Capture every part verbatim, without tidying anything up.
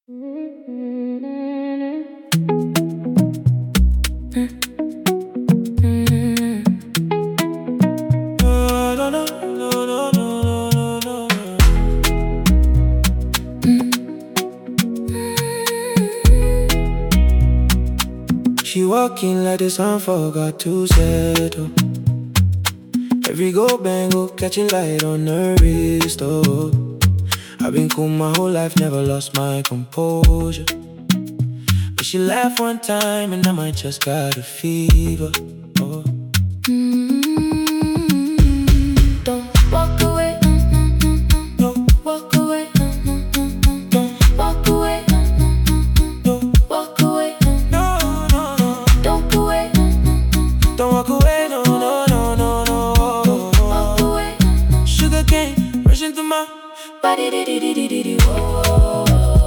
She walking like the sun forgot to settle. Every go bang go catching light on her wrist, oh. I've been cool my whole life, never lost my composure. But she laughed one time and I might just got a fever, oh. Mm-hmm. Don't walk away, No, walk away, don't, walk away, no, walk away, no, no, no. don't go away, Don't walk away, no, no, no, no, no. walk away. Sugar cane rushing through my Whoa.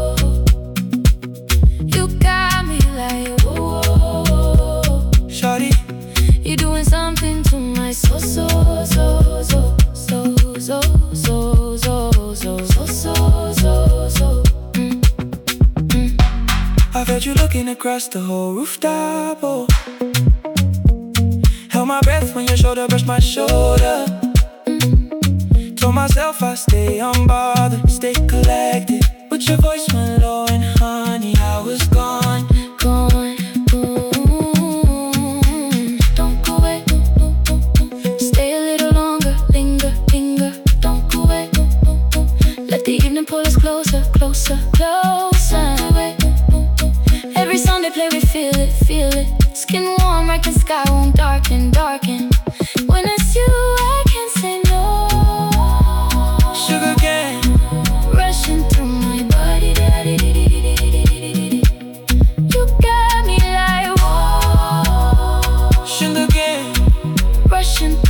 You got me like whoa. shawty. You're doing something to my soul, so, so, so, so, so, so, so, so, so, so, so, so. Mm, mm. I've had you looking across the whole rooftop, oh. Held my breath when your shoulder brushed my shoulder. Told myself I stay unbothered, stay collected. But your voice went low and honey, I was gone. Gone, boom. Don't go away. Stay a little longer, linger, linger. Don't go away. Let the evening pull us closer, closer, closer. Every song they play, we feel it, feel it. Skin warm, right in sky won't darken, darken. When it's you, I can't say no. Sugar cane Rushing through my body, you got me like whoa. sugar cane Rushing